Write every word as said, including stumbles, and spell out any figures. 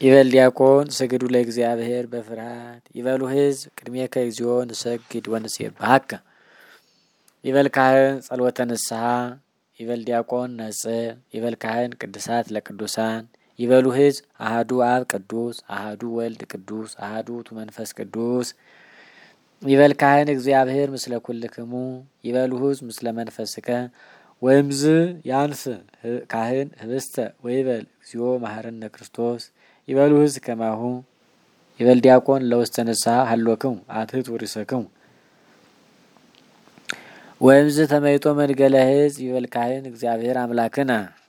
ይበል ዲያቆን ስግዱ ለእግዚአብሔር በፍርሃት ይበሉ ሕዝብ ቅድሜከ እግዚኦ ንሰግድ ወንሴብሐከ። ይበል ካህን ጸሎተ ንስሐ ይበል ዲያቆን ነጽህ ይበል ካህን ቅድሳት ለቅዱሳን ይበሉ ሕዝብ አሃዱ አብ ቅዱስ አሃዱ ወልድ ቅዱስ አሃዱ ውእቱ መንፈስ ቅዱስ። ይበል ካህን እግዚአብሔር ምስለ ኩልክሙ ይበሉ ሕዝብ ምስለ መንፈስከ ወይምዝ ያንስ ካህን ህብስተ ወይበል እግዚኦ መሐረነ ክርስቶስ ይበሉ ሕዝብ ከማሁ። ይበል ዲያቆን ለውስተ ንስሐ ሀሎክሙ አትሕቱ ርእሰክሙ ወይምዝ ተመይጦ መንገለ ሕዝብ ይበል ካህን እግዚአብሔር አምላክነ